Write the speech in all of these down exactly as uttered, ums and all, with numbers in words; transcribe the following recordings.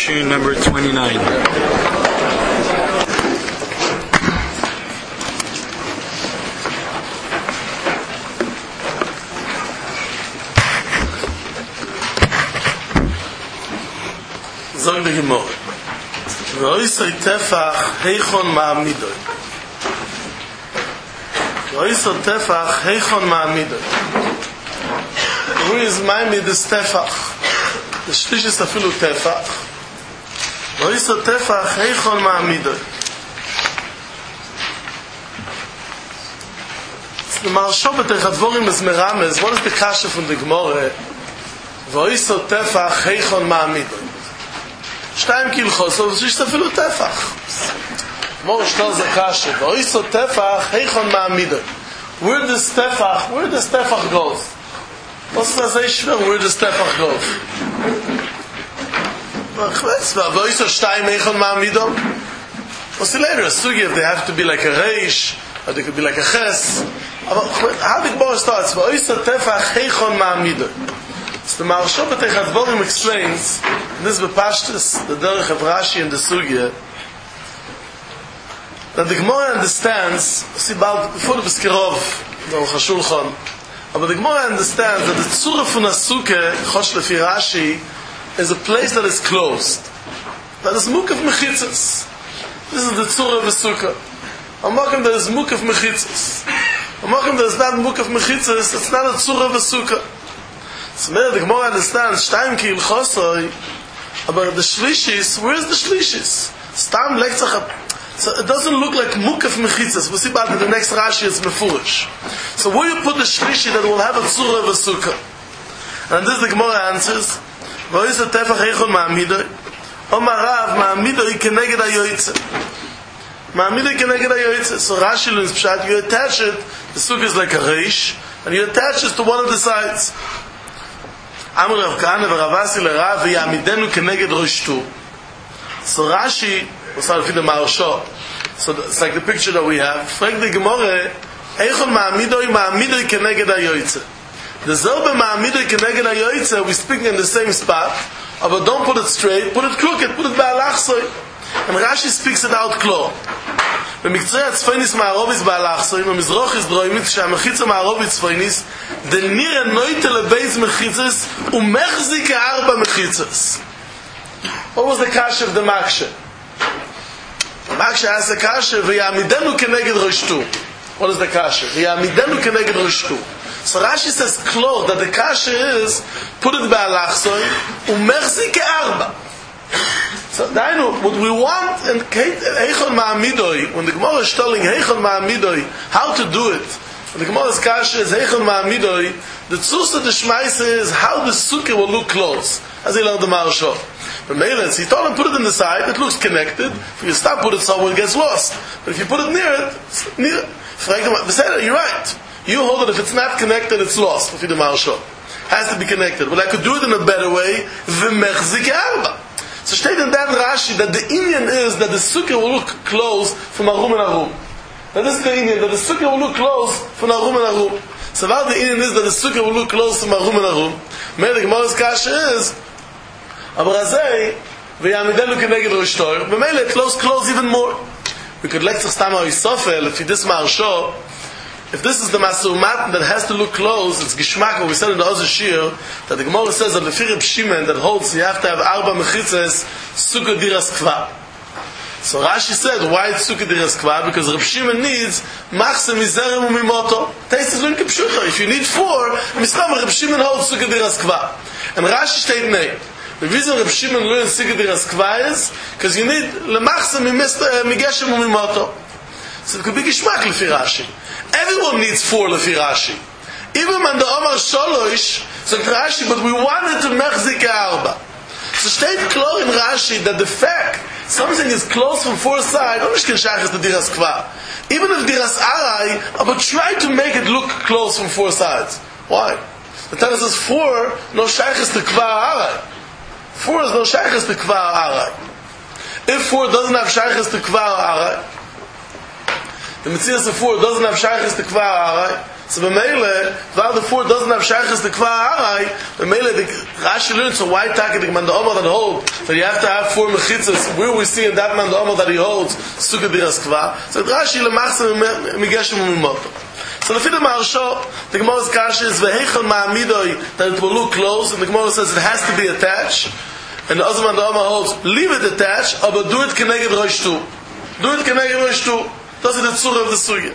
issue number twenty-nine. Zog de Gemor. V'oisoi tefach heichon ma'amidoi. V'oisoi tefach heichon ma'amidoi. Who is ma'amid this tefach? The shlish is afilu tefach. V'oisoi tefach heichon ma'amidoi. The Maharsha b'Terech HaDvorim is merames. What is the kasha from the Gemara? V'oisoi tefach heichon ma'amidoi. שתיים כלחוסו, ושיש תפילו טפח. כמו שתל זה קשה, ואיסו טפח, היכון מעמידו. Where does טפח, where does טפח goes? What's the saying? Where does טפח goes? ואיסו שתיים, היכון מעמידו? What's the later? A sugi, if they have to be like a reish, or they could be like a ches. How the Gemara starts? ואיסו טפח, היכon מעמידו. So the Maharsha b'Terech HaDvorim explains, and this is B'Pashtus, the Derech of Rashi and the Sugya, that the Gemara understands, see, before the B'Skirov, the Aruch HaShulchan, but the Gemara understands that the Tzura from Asuke, Chosh Lefi Rashi, is a place that is closed. That is Mukav Mechitzas. This is the Tzura of Asuke. Amakim that is Mukav Mechitzas. Amakim that is not Mukav Mechitzas, it's not a Tzura of Asuke. So now the Gemara understands Shtayim ki ilchosoi, but the shlishis, where is the shlishis? Stam lektzach. So it doesn't look like mukaf mechitzas. We'll see about it, the next Rashi is mefurish. So where you put the shlishi that will have a tzura of a sukkah? And this the Gemara answers, V'ois tefach heichon ma'amidoi, Omar Rav ma'amidoi keneged hayoytze. Ma'amidoi keneged hayoytze. So Rashi learns pshat, you attach it, the sukkah is like a reish, and you attach it to one of the sides. Amar Rav Kahana v'Ravasi l'Rav v'yamidenu keneged roshtu. So Rashi, what's our the Maharsha? So it's like the picture that we have. Frag the Gemara, Eichon ma'amidoi ma'amidoi keneged hayoytze. The zelbe ma'amidoi keneged hayoytze, we're speaking in the same spot, but don't put it straight, put it crooked, put it ba'alachsoi. And Rashi speaks it out clear. במקצועי הצפייניס מערובית באלכסוי, במזרוח דרוימית, שהמחיצה מערובית צפייניס, דניר נויטה לבייז מחיצס, ומחזיק ארבע מחיצס. What was the kasha of the maksha? The maksha has the kasha, ויעמידנו כנגד רשתו. What is the kasha? ויעמידנו כנגד רשתו. So Rashi says clear that the kasha is, put it באלכסוי, ומחזיק ארבע. So, Dainu, what we want in Heichon Ma'amidoi, when the Gemara is telling Heichon Ma'amidoi how to do it, when the Gemara's kasha is Heichon Ma'amidoi, the Tzusa the Shmaisa is how the Sukkah will look close, as he learned the Maharsha. But Melens, he told him put it in the side, it looks connected. If you stop, put it somewhere, it gets lost. But if you put it near it, it's near it. You're right. You hold it, if it's not connected, it's lost. If you the Maharsha. Has to be connected. But I could do it in a better way. V'mechzik arba. So steht in that Rashi that the Indian is that the sukkah will look close from a room and a room. That is the Indian, that the sukkah will look close from a room and a room. So what the Indian is that the sukkah will look close from a room and a room. May the Gemara's kasha is, Abarazei, v'yamidenu keneged roshtoy, but may it close, close even more. We could letzach stama oisofel, if you this Maharsha, if this is the Masumat that has to look close, it's Gishmak, what we said in the Ozer Shir, that the Gemara says that the Firib Shimon that holds you have to have Arba Mechitzes, Sukkah Diras Kva. So Rashi said, why it's Sukkah Diras Kva? Because Reb Shimon needs Machse Mizerem Umimoto. Taste is Lunke Pshuta. If you need four, Miskam Reb Shimon holds Sukkah Diras Kva. And Rashi steht nei. The reason Reb Shimon learns Sukkah Diras Kva is, because you need Lemachse Migeshem Umimoto. So it could be Gishmak Lefi Rashi. Everyone needs four Lefi Rashi. Even when the Omar Sholosh, so Rashi, but we wanted to Mechzik Arba. So steht klar in Rashi that the fact something is close from four sides, even if Diras Arai, but try to make it look close from four sides. Why? The Torah says four, no shaykhis to Kva Arai. Four is no shaykhis to Kva Arai. If four doesn't have shaykhis to Kva Arai, the Metzias of four doesn't have shaykhis to Kva Arai, So B'meile, while the four doesn't have Shaykhis the Kva Arai, B'meile, the Rashi learns, so why take the Man Da'oma that hold, that you have to have four Mechitzas, where we see in that Man Da'oma that he holds, Sukkah Diras Kva, so Rashi Lemachse Migeshem Umimoto. So the Fiddah Maharsho, the Gemara's Kasha is, V'heichon Ma'amidoi, that it will look close, and the Gemara says it has to be attached, and the other Man Da'oma holds, leave it attached, but do it Keneged Rosh Tu. Do it Keneged Rosh Tu. That's the Tzura of the Sugya.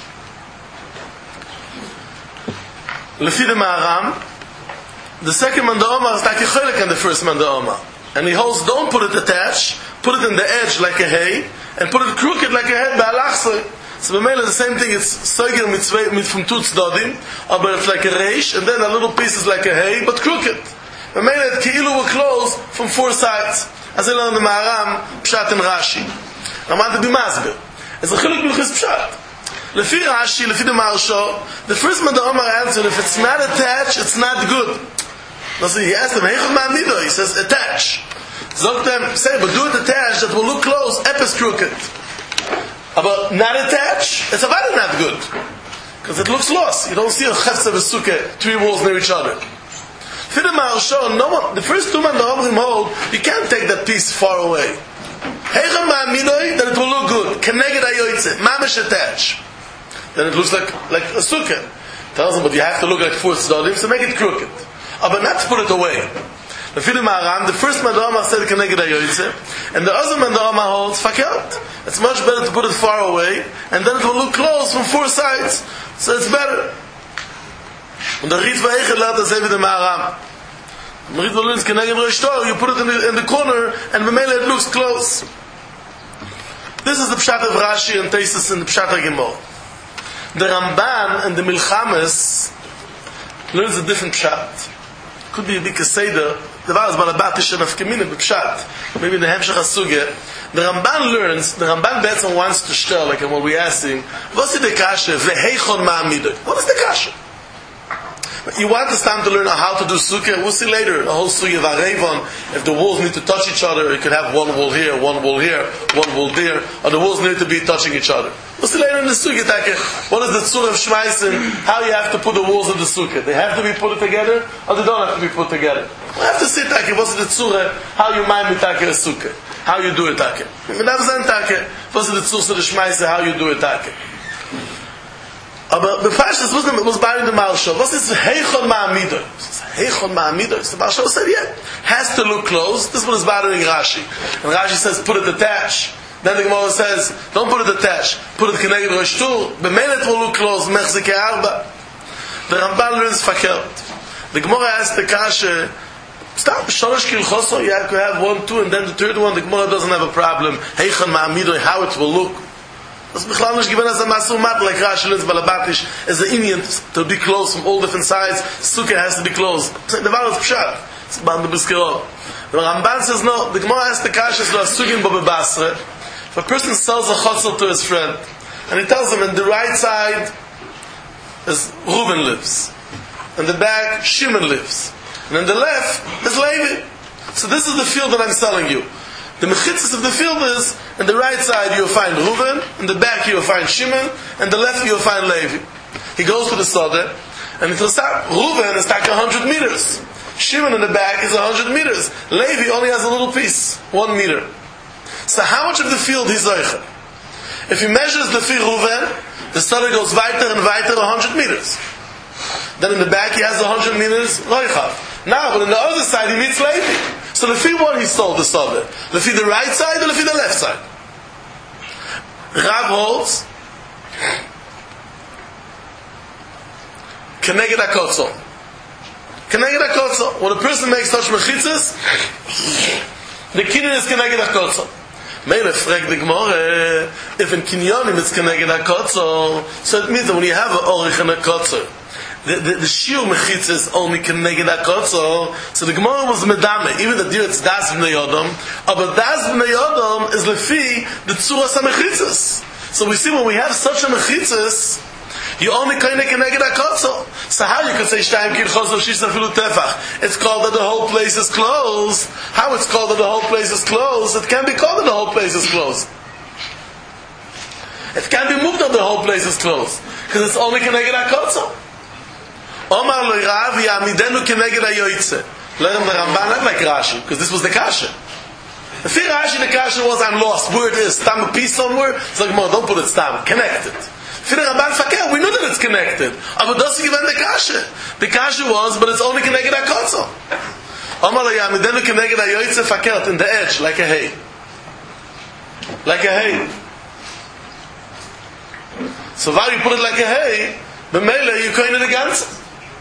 Lefi the Maharam, the second Man Da'oma is like a cholik and the first Man Da'oma. And he holds, don't put it attached, put it in the edge like a hay, and put it crooked like a head by Alachse. So B'meila the same thing, it's Soiger mit from two tzdadim, but it's like a reish, and then a little piece is like a hay, but crooked. B'meila it Ki'ilu will close from four sides. As I learned in the Maharam, Pshat and Rashi. I want to be Masber. It's a cholik Milchis Pshat. Lefi Rashi, Lefi the Maharsho, the first Man Da'oma answered, if it's not attached, it's not good. So he asked him, Heichot Ma'amido, he says, attach. Zog them, say, but do it attached, that will look close, epis crooked. But not attached, it's about it not good. Because it looks lost. You don't see a Chefza V'Sukkah, three walls near each other. Lefi the Maharsho, no one, the first two Man Da'oma hold, you can't take that piece far away. Heichot Ma'amido, that it will look good. Keneged Ayoytze, Mamish attached. Then it looks like like a sukkah. Tells them, but you have to look like four tzedadim, so make it crooked. Uh, but not to put it away. The Fiddah Maharam, the first Man Da'oma said Keneged Ayoytze, and the other Man Da'oma holds fakelt. It's much better to put it far away, and then it will look close from four sides. So it's better. And the Ritva Eichel learned the Fiddah Maharam. The Ritva learns Keneged Rosh Tu, you put it in the, in the corner, and B'meila it looks close. This is the Pshat of Rashi and Teisus and the Pshat of Gemara. The Ramban and the Milchames learns a different pshat. Could be a big seder. The was balabatish and afkemina b'pshat. Maybe in the Hemshech HaSugya. The Ramban learns. The Ramban Betzon wants to stir, like what we're asking. What's the kasha? V'heichon ma'amidoi. What is the kasha? You want this time to learn how to do sukkah. We'll see later. The whole sukkah of Arevon. If the walls need to touch each other, you could have one wall here, one wall here, one wall there, or the walls need to be touching each other. We'll see later in the sukkah. What is the tzur of Shmaisen? How you have to put the walls of the sukkah? They have to be put together, or they don't have to be put together. We have to see take. What's the tzur? How you mind me take a sukkah? How you do it take? If it doesn't take, what's the tzur of the Shmaisen? How you do it take? Aber befasst was was bei in der Maharsho. Was ist Heichon Ma'amido? Heichon Ma'amido. The Maharsho said, yeah, has to look close. This one is bothering Rashi. And Rashi says, put it attached. Then the Gemara says, don't put it attached. Put it Keneged Rosh Tu. B'meila it will look close. Mechzike Arba. The Ramban learns fakelt. The Gemara asks the Kasha, stop, Shorosh Kilchoso, you have to have one, two, and then the third one, the Gemara doesn't have a problem. Heichon Ma'amido, how it will look. Das Bichlal nicht given as a Masumat, like Rashi learns Balabatish, as an Indian to be close from all different sides. Sukkah has to be close. The Var is Pshat. It's Band the Biskirov. The Ramban says no. The Gemara asks the Kashas lo Asugin Bo Bebasre. If a person sells a chotzer to his friend, and he tells him, in the right side is Reuben lives, in the back Shimon lives, and in the left is Levi. So this is the field that I'm selling you. The mechitzas of the field is, on the right side you'll find Reuben, in the back you'll find Shimon, and the left you'll find Levi. He goes to the Sodeh, and it will start. Reuben is like a hundred meters. Shimon in the back is a hundred meters. Levi only has a little piece, one meter. So how much of the field he's Zoicha? If he measures the fi Reuben, the Sodeh goes weiter and weiter a hundred meters. Then in the back he has a hundred meters Roichav. Now, but on the other side he meets Levi. So lefi what he sold the Sodeh? Lefi the right side or lefi the left side? Rav holds Keneged HaKotzo. Keneged HaKotzo. When a person makes such mechitzas, the kiddush is Keneged HaKotzo. Meile fragt the Gemara, if in Kinyonim it's Keneged HaKotzo, so it means that when you have an Orich and a Kotzo, The, the, the shiur mechitza is only Keneged HaKotzo. So the Gemara was medame. Even the deer it's das b'nei Yodom, but das b'nei Yodom is lefi the tzuras hamechitzas. So we see when we have such a mechitzas, you only Keneged HaKotzo. So how you can say shtayim kilchoso shisa filu tefach? It's called that the whole place is closed. How it's called that the whole place is closed? It can't be called that the whole place is closed. It can't be moved that the whole place is closed. Because it's only Keneged HaKotzel. Omar lo Rav Yamidenu Keneged HaYoitze. Learn the Ramban not like Rashi, because this was the Kasha. The fear Rashi, the Kasha was, I'm lost. Where it is, Stam a piece somewhere. It's like, more, don't put it Stam, connected. Fear Ramban Fakir, we knew that it's connected. But doesn't give the Kasha. The Kasha was, but it's only Keneged HaKotzel. Omar lo Yamidenu Keneged HaYoitze Fakir, in the edge, like a hay. Like a hay. So while you put it like a hay, the mele you coin it against.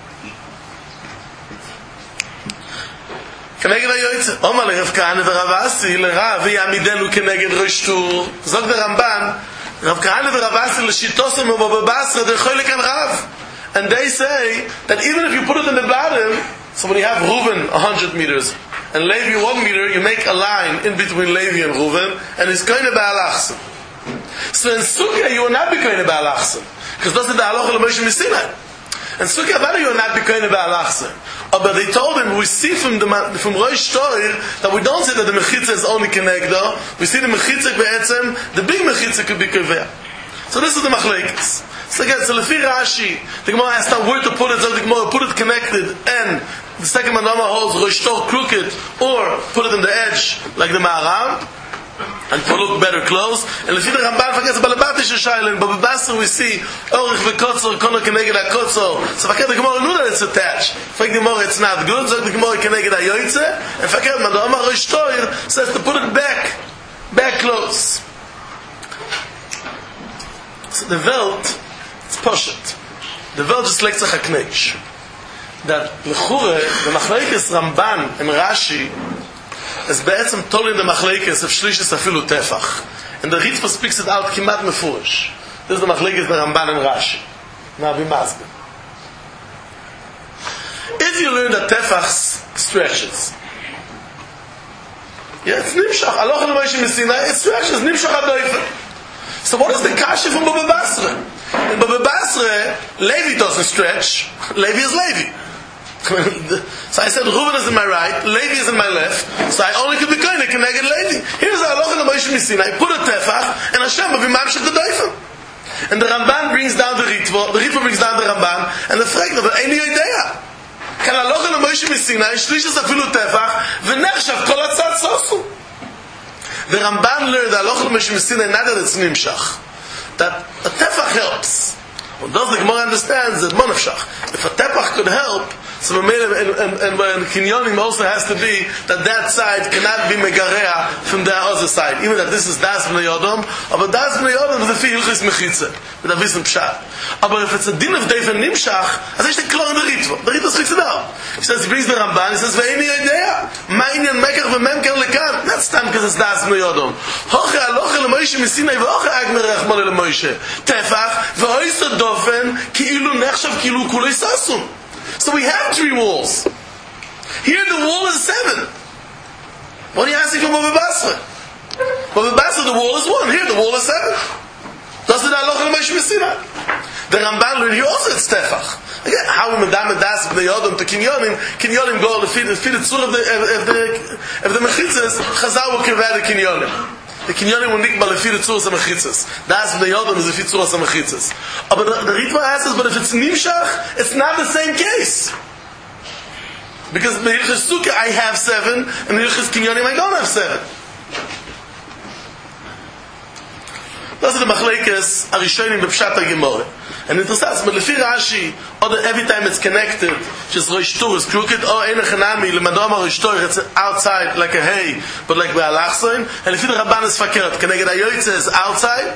Keneged HaYoitze. Omar le Rav Kahane v'Rav Asi l'Rav v'yamidenu keneged Rosh Tur. Zog the Ramban, Rav Kahane v'Rav Asi l'shitosem u'Baba Basra d'choy lekan Rav. And they say that even if you put it in the bottom, so when you have Reuven a hundred meters and Levi one meter, you make a line in between Levi and Reuven, and it's going to be Alachsim. So in Sukkah you will not be going to be Alachsim, because that's the halacha l'Moshe Sinai. And Sukkah Avada you will not be going to be Alachsim. But they told him, we see from the from Rosh Toir that we don't say that the Mechitza is only Kenegdo. We see the Mechitza be'etzem, the big Mechitza could be Keveh. So this is the Machlekes. So again, so Lefi Rashi, the Gemara asked now where to put it, so the Gemara put it connected, and the second Mandama holds Rosh Toir crooked, or put it in the edge, like the Maharam, and to look better close. And Lefi the Ramban forgets about the Batish Shailen, but with Basra we see Orich v'Kotzor, Kono Keneged HaKotzel. So forget the Gemara knew that it's attached. Forget the Gemara it's not good, so the Gemara Keneged HaYoitze, and forget Mandama Rosh Toir says to put it back, back close. So the Welt, it's Poshet. The Welt just like Tzach HaKneish. That L'chure, the Machlekes Ramban and Rashi, is בעצם told in the Machlekes of Shlishis afilu Tefach. And the Ritva speaks it out kimat mefurish. This is the Machlekes the Ramban and Rashi. Now be masking. If you learn that Tefach stretches, yeah, it's Nimshach. Aloch and Moshe Sinai, it stretches. Nimshach adoifen. So what is the kasha from Baba Basra? In Baba Basra, Levi doesn't stretch. Levi is Levi. So I said, Reuven is in my right, Levi is in my left, so I only could be going to Keneged Levi. Here's the halacha of Moshe Sinai. I put a tefach, and Hashem will be mamshech the doifen. And the Ramban brings down the Ritva, the Ritva brings down the Ramban, and the fragt of any idea. Kan halacha of Moshe Sinai, shlishas afilu tefach, v'nechshav kol atzad sosu. The Ramban learned the halacha of Moshe Sinai, not that it's nimshach, that a tefach helps. Well, those the Gemara understands that monafshach. If a tefach could help, so and, and, and, and Kinyonim also has to be that that side cannot be Megarea from the other side. Even that this is Das B'nai Yodom, but Das B'nai Yodom is the Fi Hilchis Mechitze, with a Wissen Pshat. But if it's a din of Deifen Nimshach, as I say, Klor in the Ritva. The Ritva speaks it out. He says, he brings the Ramban, he says, Ve'eni Yodea, Ma'inyan Mekach V'Memker Lekan. That's time because it's Das B'nai Yodom. Hoche Aloche L'Moshe Misinai, V'hoche Agmer Rechmone L'Moshe. Tefach, V'oiso Dofen, Ki'ilu Nechshav, Ki'ilu Kulei Sasun. So we have three walls. Here the wall is seven. What are you asking from Baba Basra? Baba Basra, the wall is one. Here the wall is seven. Does it halacha l'Moshe Sinai? The Ramban learned here also it's tefach. Again, how we medam das b'nei Yodom to Kinyonim, Kinyonim go to feed the tzur of the of the of the mechitzas. Chazal will convey the Kinyonim. The Kinyonim will nikbal the feed the tzur of the mechitzas. Das b'nei Yodom is the feed tzur of the mechitzas. But the, the Ritva asks, but if it's nimshach, it's not the same case. Because in Hilchos Sukkah I have seven, and in Hilchos Kinyonim I don't have seven. Those are the machlekes arishonim b'pshat ha-Gemara. And it says, but lefi Rashi, or every time it's connected, just Rosh Tur is crooked, or ein echanami, lemadoma Rosh Tur, it's outside like a hay, but like be'alachsoin, and lefi the Ramban is fakert, Keneged HaYoitze is outside,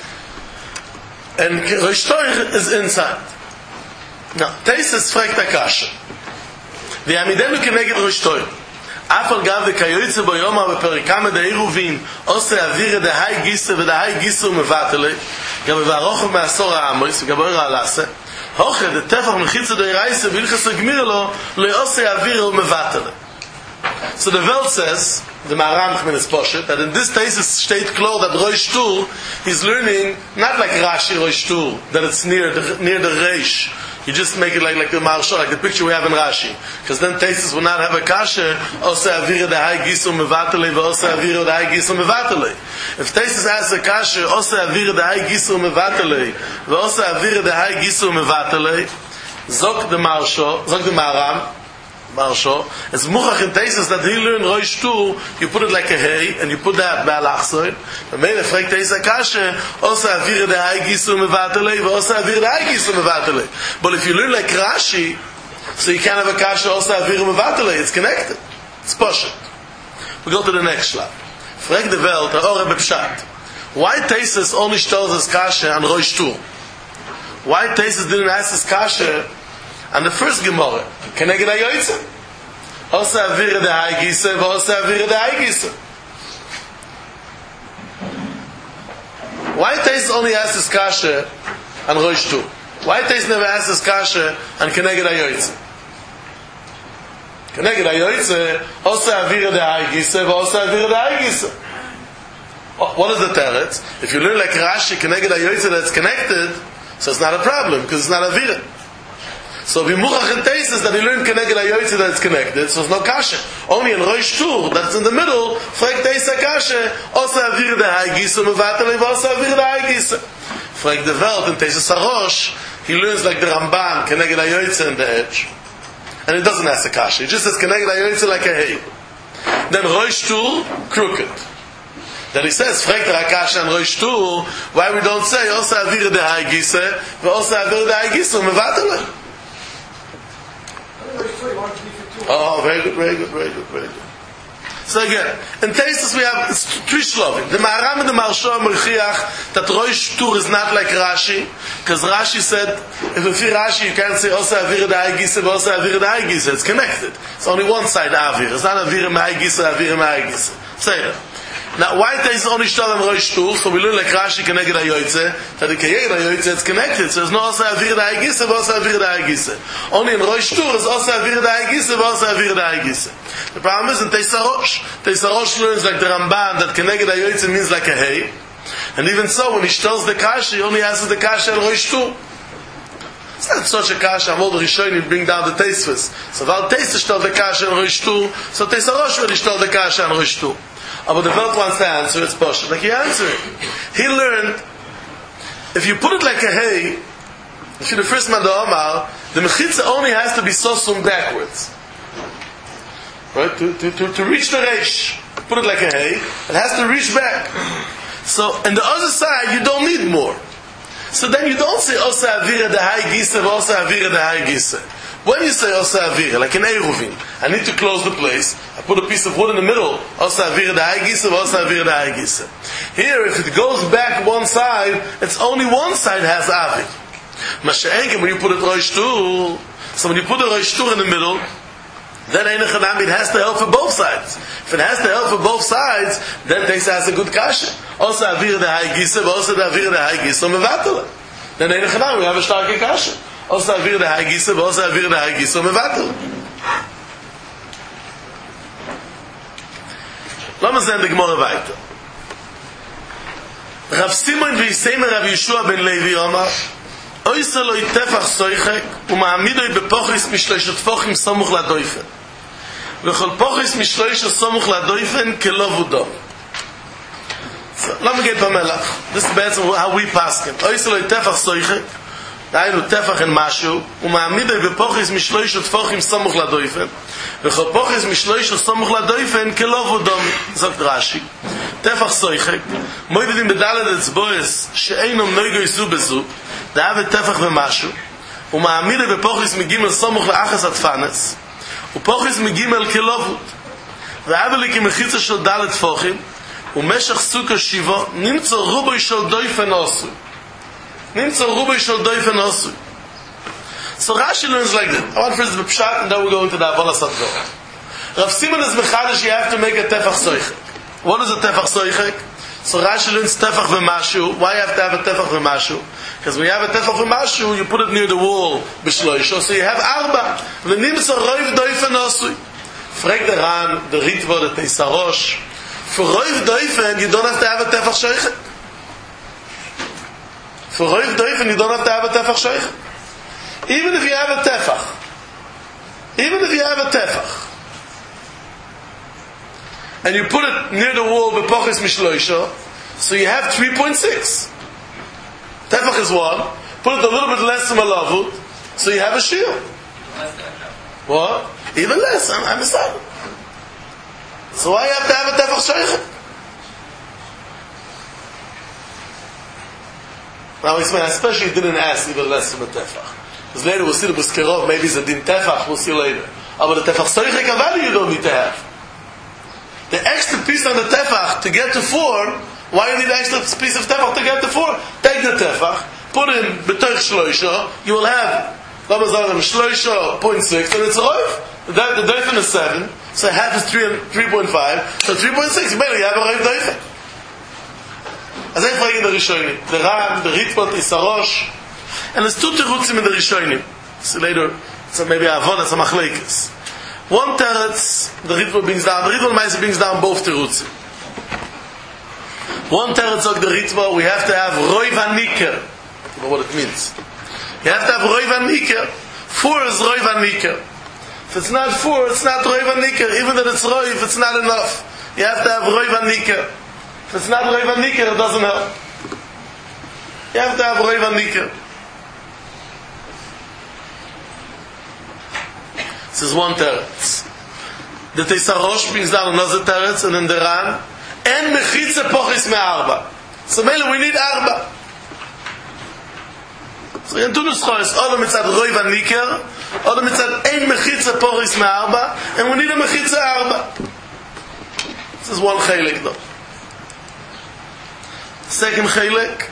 and Rosh Tur is inside. Now, Teises fragt HaKasha, v'yamidenu Keneged Rosh Tur, אף על גב וכיועצה בו יומא בפריקה מדעי רובין עושה אוויר דהי גיסה ודהי גיסה ומבטלה גם בברוך מעשור העמוס וגם בויר העלסה הוכה דתפח מחיצה דהי רייסה וילחס הגמיר לו לא עושה אוויר ומבטלה. So the Welt says, the Maharam Chminis Poshet, that in this case it's state clear that Rosh Tur he's learning not like Rashi Rosh Tur, that it's near the, near the Reish You just make it like, like the Maharsha, like the picture we have in Rashi. Because then Taisus will not have a kasha, Osa Avira de Hai Gisu Mevatele, Osa Avira de Hai Gisu Mevatele. If Taisus has a kasha, Osa Avira de Hai Gisu Mevatele, Osa Avira de Hai Gisu Mevatele, Zok the Maharsha, Zok the Maharam, Maharsha, it's Muchach in Taisus that he learned Rosh Tu, you put it like a hay, and you put that Ba'alachsoy, and maybe Frek Taisus kasha, Osa Avira de Hai Gisu Mevatele, Osa Avira de Hai Gisu Mevatele. But if you learn like Rashi, so you can't have a kasha also avira mevatele. It's connected. It's pashut. We go to the next slide. Frag the Welt, the Ore Bepshat. Why Taisus only tells us kasha on Rosh Tu? Why Taisus didn't ask us kasha on the first Gemara? Keneged HaYoytze. Also avira de Hai Gisa, also avira de Hai Gisa. Why Taisus only asks us kasha on Rosh Tu? Why Taisus never asks us kasha on Keneged HaYoytze? Keneged HaYoytze, also avira de Hai Gisa, also avira de Hai Gisa. What is the teretz? If you learn like Rashi, Keneged HaYoytze that's connected, so it's not a problem, because it's not avira. So Bimuchach and Taisus that he learned Keneged HaYoytze that's connected, so it's no kasha. Only in Rosh Tu, that's in the middle, Frek Taisus kasha, also avira de Hai Gisa, mevatele, also avira de Hai Gisa. Frek the Welt in Taisus HaRosh, he learns like the Ramban, Keneged HaYoytze in the edge. And it doesn't ask a kasha. He just says Keneged HaYoytze like a hay. Then Rosh Tu, crooked. Then he says, Frek the Rakasha and Rosh Tu, why we don't say, also avira de Hai Gisa, but also avira de Hai Gisa, mevatele. Oh, very good, very good, very good, very good. So again, in Taisus we have three shlovim. The Maharam and the Maharsha Merchiach that Rosh Tu is not like Rashi, because Rashi said, if you feel Rashi, you can't say also avira de Hai Gisa, but also avira de Hai Gisa. It's connected. It's only one side avira. It's not avira me Hai Gisa, avira me Hai Gisa. Say that. Now, why Taisus only shtal on Rosh Tu? So we learn like Rashi Keneged HaYoytze, that the Keneged HaYoytze it's connected. So there's no also avira de Hai Gisa, but also avira de Hai Gisa. Only in Rosh Tu is also avira de Hai Gisa, but also avira de Hai Gisa. The problem is in Taisus HaRosh. Taisus HaRosh learns like the Ramban that Keneged HaYoytze means like a hay. And even so, when he shtels the kasha, he only answers the kasha on Rosh Tu. It's not such a kasha. I'm all the Rishonim bring down the Taisus. So while Taisus shtel the kasha on Rosh Tu, so Taisus HaRosh will shtel the kasha on Rosh Tu. But the Welt wants to answer, it's Poshet. Like he answered. He learned, if you put it like a hay, if you're the first man to Omar, the Mechitza only has to be sosum backwards. Right? To, to, to, to reach the Reish. Put it like a hay, it has to reach back. So, on the other side, you don't need more. So then you don't say, Osa avira de Hai Gisa, Osa avira de Hai Gisa. When you say Osa avira, like in Eruvin, I need to close the place, I put a piece of wood in the middle, Osa avira de Hai Gisa, Osa avira de Hai Gisa. Here, if it goes back one side, it's only one side has avir. Masha'enkim, when you put it Rosh Tu, so when you put a Rosh Tu in the middle, then it has to help for both sides. If it has to help for both sides, then Taisus has a good kasha. Also avira de Hai Gisa, also avira de Hai Gisa, mevatele. Then we have a starke kasha. Also avira de Hai Gisa, also avira de Hai Gisa, mevatele. Lass uns sehen die Gemara weiter. Rav Simon v'Yisemer Rav Yeshua ben Levi Omar, Oysa lo itefach soichek, uma'amidoi bepochris mishloishet fochim somuch ladoifen. V'chol pochris mishloishet somuch ladoifen kelov udom. So, let me get Bamelach. This is basically how we pass him. Oysa lo itefach soichek, דהיינו טפח אין משהו, ומעמיד בפוחס משלוש טפוחים סמוך לדויפן, וכל פוחס משלוש סמוך לדויפן כלוב ודום, זאת רש"י. טפח סויחק, מוידדים בדלת אצבועס שאינו נויגו יסו בזו, דהבה טפח ומשהו, ומעמיד בפוחס מגימל סמוך לאחס התפנס, ופוחס מגימל כלובוד, והבה לי כמחיצה של דלת טפוחים, ומשך סוכה שיבו, נמצא רובוי של דויפן עשו. Nimtza rubai shel doifen osu. So Rashi learns like that. I want first the pshat and then we go into the Avolah Sadgo. Rav Simon is mechadish, you have to make a tefach soichek. What is a tefach soichek? So Rashi learns tefach v'mashu. Why you have to have a tefach v'mashu? Because when you have a tefach v'mashu, you put it near the wall b'shloisho, so you have arba. V'nimtza roiv doifen osu. Frag the Ran, the Ritva, the Taisus HaRosh. For roiv doifen, you don't have to have a tefach soichek. For Roiv Doifen, you don't have to have a Tefach Sheikh. even if you have a tefach, even if you have a tefach, and you put it near the wall b'pochis mishloisha, so you have three point six. Tefach is one. Put it a little bit less from a lavut, so you have a shield. What? Even less. I'm, I'm a son. So why you have to have a tefach shoichet? Now I'll explain. I especially didn't ask even less from a tefach. Because later we'll see the Buskerov, maybe it's a din tefach, we'll see later. But the tefach shoichet value you don't need to have. The extra piece on the tefach to get to four, why do you need the extra piece of tefach to get to four? Take the tefach, put in betoich shloisha, you will have shloisha point six, and it's a roif. The, the doifen is seven, so half is three three point five, so three point six. You better have a roif doifen. As I frage in the Rishonim, the Ram, the Ritbot, Isarosh, and there's two terutzim in the Rishonim. So later, so maybe Avon, it's a machlekes. One teretz, the Ritbot brings down, the Ritbot Maisa brings down both terutzim. One teretz of the Ritbot, we have to have roiv haniker. I don't know what it means. You have to have roiv haniker. Four is roiv haniker. If it's not four, it's not roiv haniker. Even if it's roiv, it's not enough. You have to have roiv haniker. If it's not roiv haniker, it doesn't help. You have to have roiv haniker. This is one teretz. The Teisarosh brings down another teretz, and in the Ran, en mechitze pochis me'arba. So mainly we need arba. So you do nuschos, oder mitzad roiv haniker, oder mitzad en mechitze pochis me'arba, and we need a mechitze arba. This is one chelik though. Second chelik.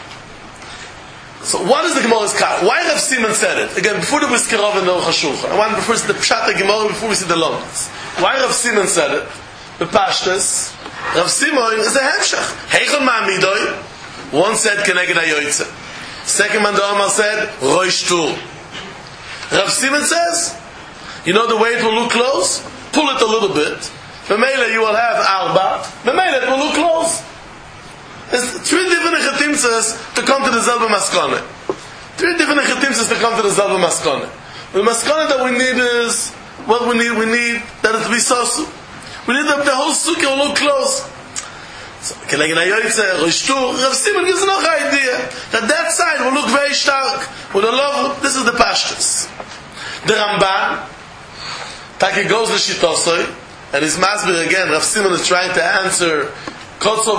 So what is the Gemara's cut? Why Rav Simon said it? Again, before the Buskerov and the Aruch HaShulchan. I want before the Pshat Gemara before we see the Lomos. Why Rav Simon said it? The Pashtas. Rav Simon is a hemshach. Heichon ma'amidoi. One said keneged hayoytze. Second man the Omar said roi shtur. Rav Simon says, you know the way it will look close? Pull it a little bit. B'meila you will have arba. B'meila it will look close. There's three different chetimtzas to come to the zelba maskone. Three different chetimtzas to come to the zelba maskone. The maskone that we need is what we need. We need that it to be sosu. We need that the whole sukkah will look close. So, Rav Simon gives no idea that that side will look very stark. With a love, this is the pashtus. The Ramban, Taki goes to Shitosoi, and his masbir again. Rav Simon is trying to answer. And he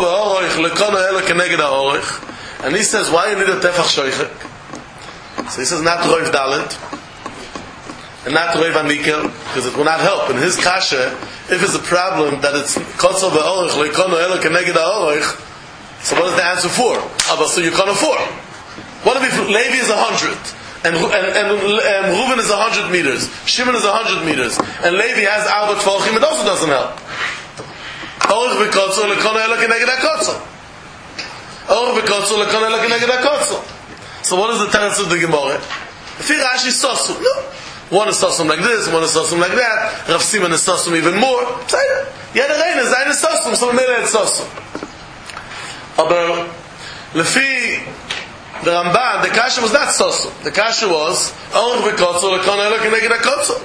says, why you need a tefach shoichek? So he says, not roiv dalet, and not roiv haniker, because it will not help. In his kasha, if it's a problem that it's kotzel ve'orich lekono elo keneged ha'orich, so what is the answer for? Oh, so you can't afford. What if Levi is a hundred, and and, and, and Reuven is a hundred meters, Shimon is a hundred meters, and Levi has arba tfachim, it also doesn't help. Orich v'kotzel lekono elo keneged ha'kotzel. Orich v'kotzel lekono elo keneged ha'kotzel. So what is the teretz of the Gemara? If he Rashi sosum, no. One is sosum like this, one is sosum like that. Rav Simon is sosum even more. Say it. Yet the rain is eine sosum, so mele it's sosum. Aber lefi the Ramban, the kasha was not sosum. The kasha was orich v'kotzel lekono elo keneged ha'kotzel.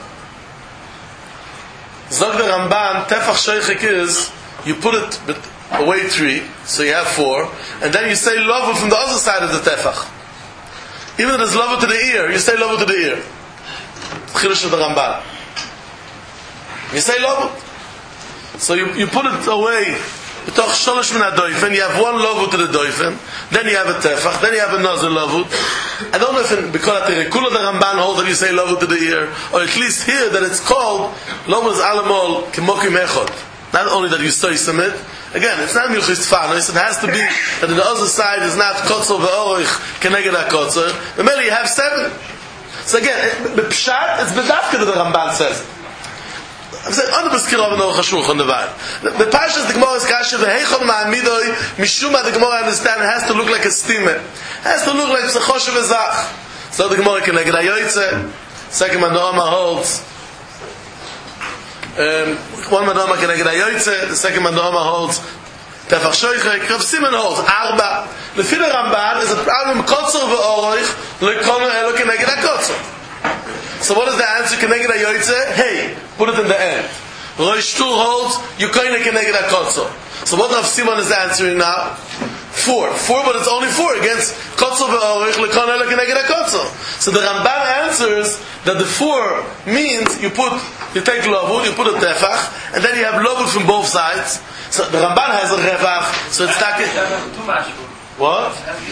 Zog the Ramban, tefach shoichek is you put it away three, so you have four, and then you say lovu from the other side of the tefach. Even if there's lovu to the ear, you say lovu to the ear. Chilush of the Ramban. You say lovu. So you, you put it away. B'toch sholosh min ha-doifen, you have one lovu to the doifen, then you have a tefach, then you have another lovu. I don't know if in B'kol HaTerekula the Ramban holds that you say lovu to the ear, or at least here that it's called lovu is alamol k'mokim echod. Not only that you say submit, again, it's not milchis tfanos, it has to be that the other side is not kotzel ve'orich keneged ha'kotzel. But maybe you have seven. So again, the pshat, it's bedafka that the Ramban says it. I'm saying, on the Beskirov and Aruch HaShulchan the Vayim. The Pashas, the Gemara's kasha, v'heichon ma'amidoi, mishuma, the Gemara understand, it has to look like a steamer. It has to look like p'sachoshe v'zach. So the Gemara keneged hayoytze, second man the Omar holds, Um, one Madama keneged hayoytze, the second Madama holds Tefach Shoichek, Rav Simon holds, Arba. Lefi the Ramban is a problem, Kotzer ve'oroich, lekono elo keneged ha-kotzer. So what is the answer? Keneged ha-yoytze? Hey, put it in the end. Rosh Tur holds, Yukoine keneged ha-kotzer. So what Rav Simon is answering now? Four. Four, but it's only four against Kotzer ve'oroich, lekono elo keneged ha-kotzer. So the Ramban answers that the four means you put, you take Lovud, you put a Tefach, and then you have Lovud from both sides. So the Ramban has a Revach, so it's not... What?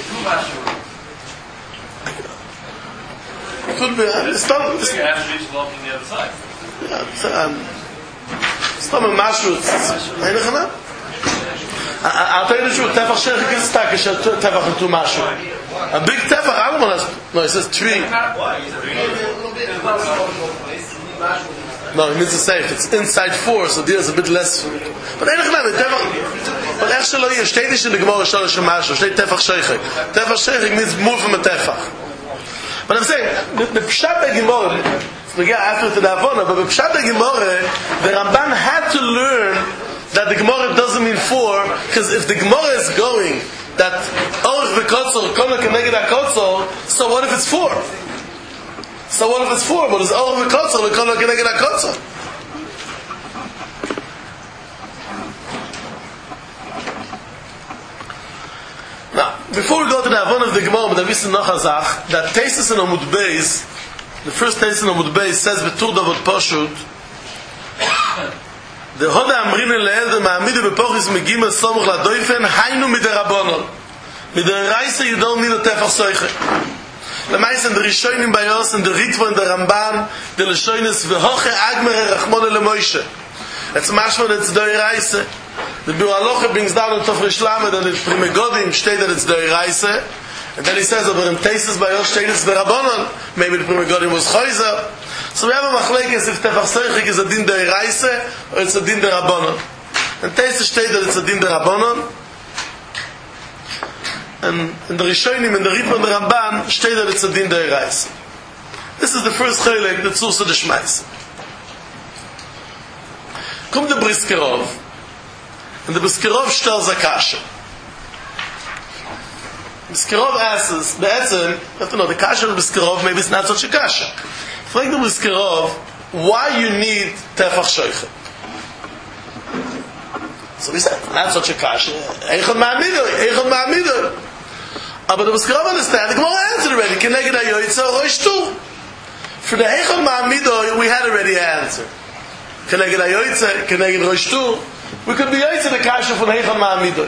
It could be... It's not... It's walking the other side. Yeah, it's... Um, it's not a Mashu. I'll tell you the truth. Tefach Shechik is stuck. It's a Tefach and two Mashu. A big Tefach, I don't want to... No, it says three. No, it means to say if it's inside four, so there's a bit less. But anyway, but actually, you state this in the Gemara Shalosh Mashu. State Tefach Sheichek. Tefach Sheichek means more from a Tefach. But I'm saying the, the Pshat Gemara. We get after the Davona, but the Pshat Gemara, the Ramban had to learn that the Gemara doesn't mean four, because if the Gemara is going that Orich v'Kotzor Kona Keneged HaKotzor, so what if it's four? So what if it's four? But it's all of the kotzor, we can't get a kotzor. Now, before we go to the Avon of the Gemara, but we see noch a Zach, that Tesis in Amud Beis, the first Tesis in Amud Beis says, Betur Davot Poshut, the Hoda Amrin Eleel, the Ma'amidu Bepochis Megimel Somuch LaDoifen, Hainu Miderabonon. Mideraisa, you don't need a Tefach Soiche. The meisten der Rishonim bei uns und der Ritva und der Ramban, der Rishonis vehoche Agmer Rachmone le Moshe. Jetzt machst du jetzt der Reise. The Bualoche brings down on Tov Rish Lamed and the Primegodim steht that it's the Reise. And then he says, aber in Tesis bei uns steht it's the Rabbanon. Maybe the Primegodim was Choyzer. So we have a machlekes if Tefach Soichik is a din der Reise or it's a din der Rabbanon. And Tesis steht that it's a din der Rabbanon. And in the Rishonim, in the Ritva and the Ramban, state that it's a din der Reise. This is the first chelek, the Tzur of the Shmais. Kommt der Briskerov, and the Briskerov stellt a kasha. Briskerov asks, be'etzem, you have to know, the kasha of Briskerov, maybe it's not such a kasha. Frag the Briskerov, why you need Tefach Shoiche? So we said, not such a kasha. Eichon ma'amidoi, Eichon ma'amidoi. But the Briskerov understand, the Gemara answered already, Keneged HaYoytze Rosh Tur. For the Eichon ma'amidoi, we had already answered. Keneged HaYoytze, Keneged Rosh Tur. We could be Yoytze the kasha from Eichon ma'amidoi.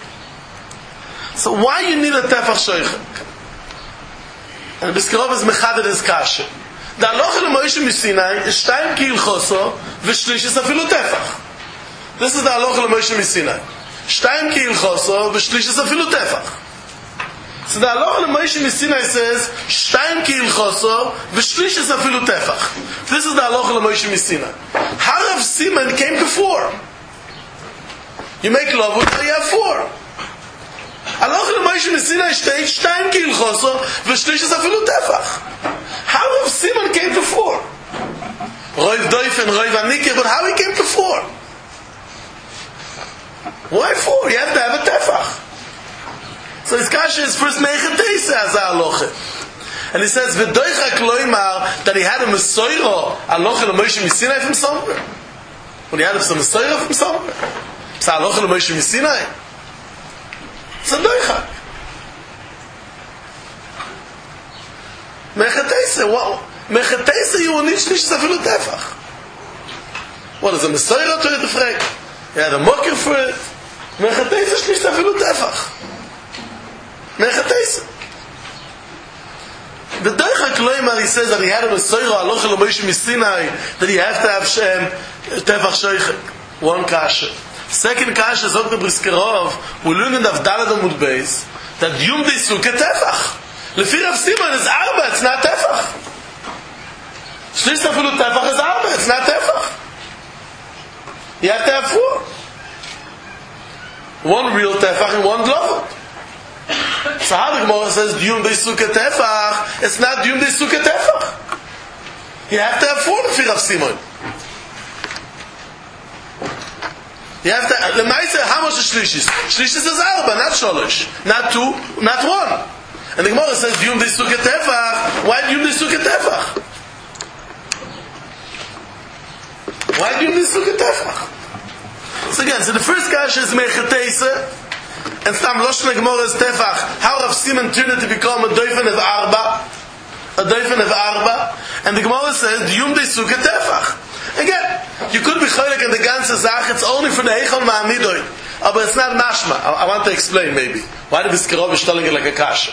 So why you need a Tefach Shoiche? And the Briskerov is mechaded as kasha. The Aloche L'Moshe Misinai is Shtayim Ki Ilchoso, v'shlish is afilu Tefach. This is the Aloche L'Moshe Misinai. Shtayim Ki Ilchoso, v'shlish is afilu Tefach. So the Aloche L'Moshe Misinai says, Shtayim Ki Ilchoso, v'shlish is afilu Tefach. This is the Aloche L'Moshe Misinai. How Rav Simon came to four? You make love with you have four. Aloche L'Moshe Misinai state, Shtayim Ki Ilchoso, v'shlish is afilu Tefach. How Rav Simon came to four? Roiv Doif and Roiv Anike, but how he came to four? Why four? You have to have a Tefach. So his kasha is first Mechatesa as a Aloche. And he says, V'doicha kloimar, that he had a Mesoiro, Aloche L'Moshe Misinai from somewhere. Well, he had some Mesoiro from somewhere. It's Aloche L'Moshe Misinai. It's a doicha. Mechatesa, well, Mechatesa you will need shlish zafilu Tefach. What is a Mesoiro to the frag? He had a mocker for it. Mechatesa shlish zafilu Tefach. Mechatesa. The Doicha Kloimar, he says that he had a Mesoiro, Aloche L'Moshe Misinai, that he have to have Shem, Tefach Shoichek. One kasha. Second kasha is the Briskerov, we learn in Avdalad Amud Beis, that Yom Dei Sukkah Tefach. Lefi Rav Simon is Arba, it's not Tefach. Shlish Tafilu Tefach is Arba, it's not Tefach. You have to have four. One real Tefach and one Glovot. So how the Gemara says Yom Dei Sukkah Tefach, it's not Yom Dei Sukkah Tefach. You have to have four Lefi Rav Simon. You have to, lemaisa, how much is shlishis? Shlishis is arba, not sholosh. Not two, not one. And the Gemara says, Diyum de sukkah tefach. Why Diyum de sukkah tefach? Why Diyum de sukkah tefach? So again, so the first kasha is mechatesa, and Stam Loshen Gemara is tefach. How Rav Simon turned it to become a doifen of arba, a doifen of arba, and the Gemara says Diyum de sukkah tefach. Again, you could be chaylik in the ganze Sach. It's only for the heichal ma'amidoi, but it's not mashma. I, I want to explain maybe why the Biskerov is telling it like a kasha.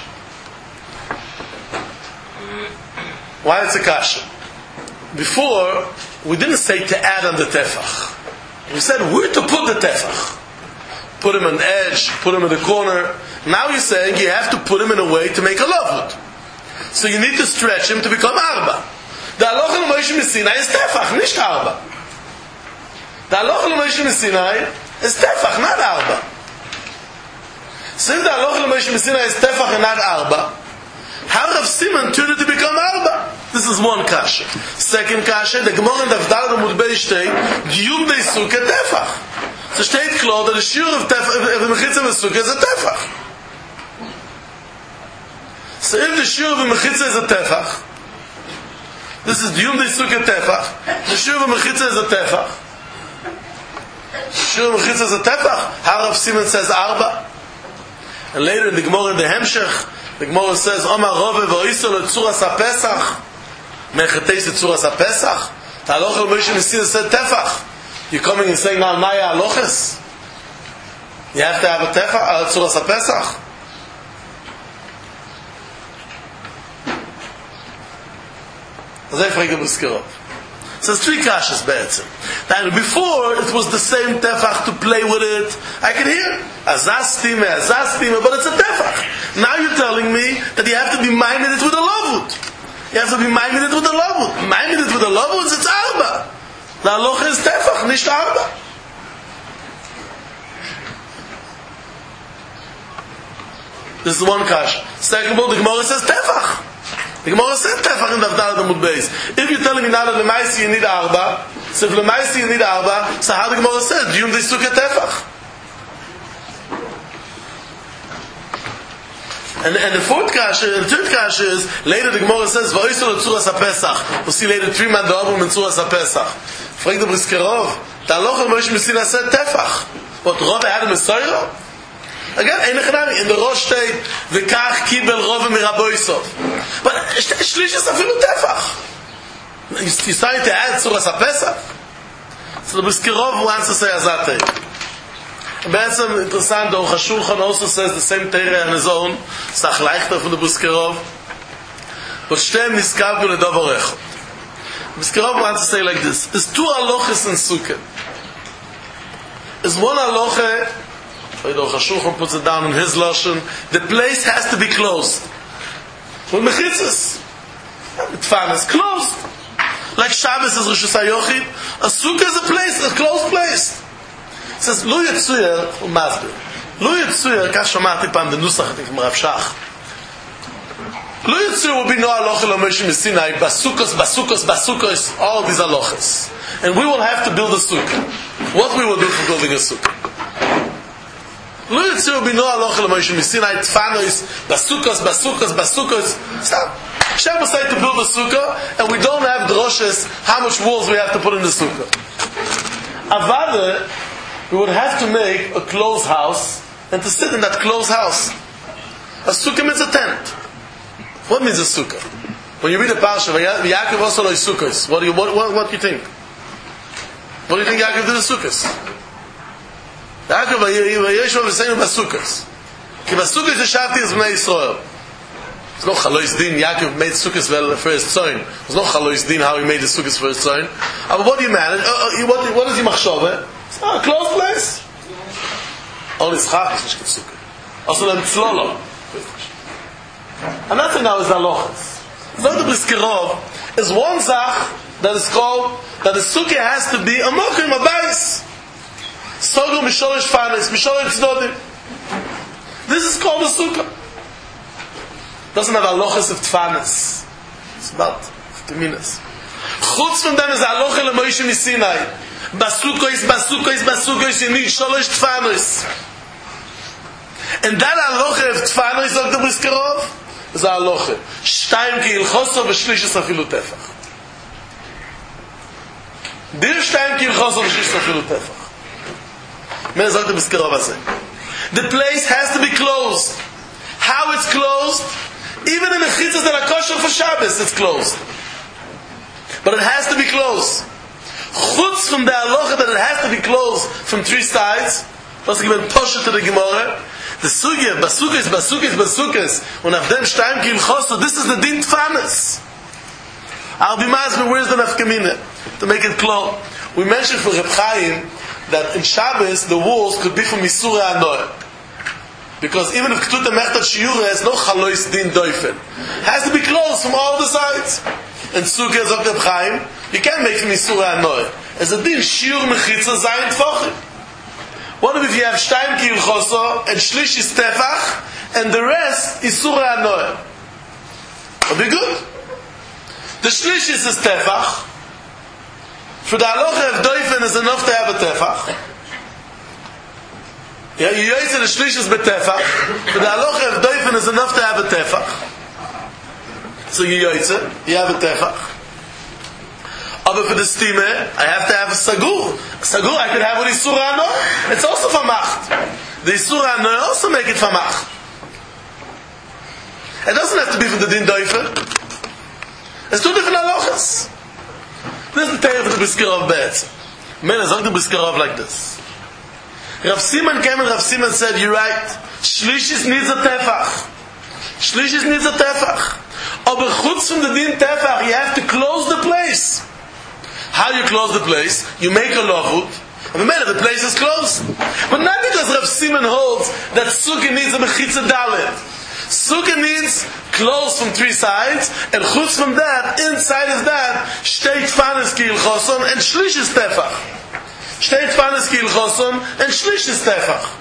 Why it's a kasha? Before we didn't say to add on the tefach. We said where to put the tefach. Put him on the edge, put him in the corner. Now you're saying you have to put him in a way to make a lavud. So you need to stretch him to become arba. The halacha l'Moshe Sinai is tefach, nicht arba. The halacha l'Moshe Sinai is tefach, not arba. So if the halacha l'Moshe Sinai is tefach and not arba, how Rav Simon turned it to become arba? This is one kasha. Second kasha, the Gemara in the Avdal Amud Beis steht, Diyum de sukkah tefach. So steht klar that the shiur of tefach, of the mechitza of sukkah is a tefach. So if the shiur of the mechitza is a tefach, this is Diyum de sukkah tefach, the shiur of the mechitza is a tefach. The shiur of the mechitza is a tefach. How Rav Simon says arba. And later in the Gemara in the Hemshech, the Gemara says, Omar Rove v'oisol et tzuras ha-pesach. Mecheteis et tzuras ha-pesach. The halacha l'Moshe Sinai said tefach. You're coming and saying now Maya halochas. You have to have a tefach, a tzuras ha-pesach. So it's three kashas be'etzim. Now before it was the same tefach to play with it. I can hear azastime, azastime, but it's a tefach. Now you're telling me that you have to be minded it with a lavut. You have to be minded it with a lavut. Minded it with a lavut, it's arba. The halacha is tefach, nicht arba. This is one kasha. Second of all, the Gemara says tefach. The Gemara said tefach in the Avdal Amud Beis. If you're telling me now that l'maisi you need arba, so if l'maisi you need arba, so how the Gemara said Diyum de sukkah tefach? And, and the fourth kasha, and the third kasha is, later the Gemara says, V'oisol et tzuras ha-pesach. We'll see later three man da'avum in tzuras ha-pesach. Frag the Briskerov, the halacha l'Moshe Sinai said tefach. What, Rove had a Messiah? Again, in the Rosh state, V'kach kibel Rove miraboisov. But shlish is afilu tefach. You started to add tzuras ha-pesach? So the Briskerov wants to say azatei. Be'etzem, interessant, the Aruch HaShulchan also says the same Teireh on his own. It's ach leichter from the Briskerov. But shtem niskav b'le davar echad. Briskerov wants to say like this. There's two halachas in Sukkah. There's one halacha, the Aruch HaShulchan puts it down in his lashon, the place has to be closed. With mechitzas. The tfan is closed. Like Shabbos is Rosh HaYochid. A Sukkah is a place, a closed place. It says, Lo Yetzuyer, Umazber. Lo Yetzuyer, כך שמעתי פעם בנוסח, אני כמו רב שח. Lo Yetzuyer will be no halacha l'Moshe Sinai, basukos, basukos, basukos, all these halachas. And we will have to build a sukkah. What we will do for building a sukkah? Lo Yetzuyer will be no halacha l'Moshe Sinai, tfanos, basukos, basukos, basukos. Stop. Hashem will say to build a sukkah, and we don't have droshes how much walls we have to put in the sukkah. Avada, we would have to make a closed house and to sit in that closed house. A sukkah means a tent. What means a sukkah? When you read the parsha, Yaakov also like sukkahs. What do you what, what, what do you think? What do you think Yaakov did the sukkahs? Yaakov Yeshua was saying about sukkahs. Ki basukkahs yeshavti es bnei Yisrael. There's no chalois din. Yaakov made sukkahs for his son. There's no chalois din how he made the sukkahs for his son. But what do you manage? Uh, uh, what, what is he machshove? It's not a closed place. Only Schach is nicht sukkah. Also then tzlolo. Another thing now is halachas. So the Briskerov is one zach that is called that the sukkah has to be a mokim, a bais. Sogel misholish fanes, misholish tznodim. This is called a sukkah. Doesn't have halachas of tfanes. It's about fifty minutes. Chutz from them is halacha l'Moshe Sinai. Basukois, basukois, basukois, you need sholosh tfanos. And that aloche of tfanos, sagt der Briskerov, is a aloche. Shtayim ki ilchoso, v'shlishis afilu tefach. Dir shtayim ki ilchoso, v'shlishis afilu tefach. Men sagt der Briskerov הזה. The place has to be closed. How it's closed? Even in the chitzas that are kosher for Shabbos, it's closed. But it has to be closed. Chutz from the halacha that it has to be closed from three sides. Was given Tosha to the Gemara. The sugya, basukis, basukis, basukis. When of them shtayim ki ilchoso, this is the din tfanas. I'll be masber, where's the nafkamina? To make it clear. We mentioned for Reb Chaim that in Shabbos the walls could be from Yisura Anoy. Because even if Ketut Mechtat Shiura has no Chalois Din Doifen. It has to be closed from all the sides. And Sukkah Zok Reb Chaim, you can't make from Yisura Anoy. As a Din Shiur Mechitza Zayin Tfochim. What if you have Shtayim Ki Ilchoso and Shlish is Tefach and the rest is Yisura Anoy? That'll be good. The Shlish is Tefach. For the halacha of doifen is enough to have a tefach. Yeah, you use the shlishis betefach. For the halacha of doifen is enough to have a tefach. So you use it, you have a tefach. But for the stime, I have to have a sagur. A sagur I could have with Yisura Anoy. It's also famacht. The Yisura Anoy also make it famacht. It doesn't have to be for the din doifen. It's two different halachas. This is the tale of the Briskerov bet. Men, I said the Briskerov like this. Rav Simon came and Rav Simon said, you're right. Shlishis needs a tefach. Shlishis needs a tefach. Aber chutz from the din tefach, you have to close the place. How you close the place? You make a lochut. And the the place is closed. But not because Rav Simon holds that Sukkah needs a mechitza dalet. Sukkah needs close from three sides, and chutz from that, inside is that, shtei tfanes ki ilchoson, and shlish is tefach. Shtei tfanes ki ilchoson, and shlish is tefach.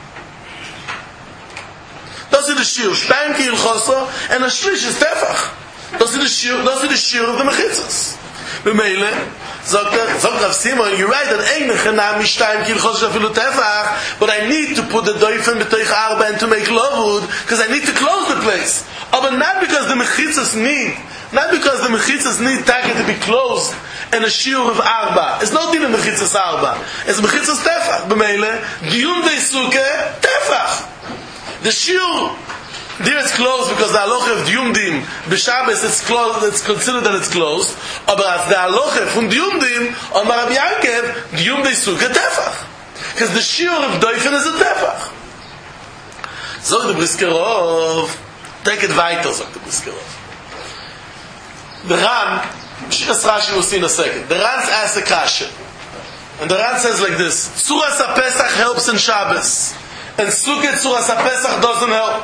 Das ist the shir, shtayim ki ilchoson, and a shlish is tefach. Das ist the shir, das ist the shir of the mechitzas. B'meile, sagt er, sagt Rav Simon, you're right that ein mechanam mishtayim ki ilchoson afilu tefach, but I need to put the doifen b'toich arba and to make lovud, because I need to close the place. But not because the mechitzas need, not because the mechitzas need taka to be closed and a shiur of arba. It's not even mechitzas arba. It's mechitzas tefach. B'meile, diyum de suke tefach. The shiur there it's closed because the halacha of diyumdim b'Shabbos it's closed. It's considered that it's closed. But as the halacha from diyumdim on Rabbi Yaakov diyum de suke tefach, because the shiur of doifen is a tefach. Zog the Briskerov. Take it weiter, sagt der Briskerov. The Ran, Shiras Rashi we'll see in a second. The Ran asks a kasha. And the Ran says like this, Tzuras HaPesach helps in Shabbos. And Sukkot Tzuras HaPesach doesn't help.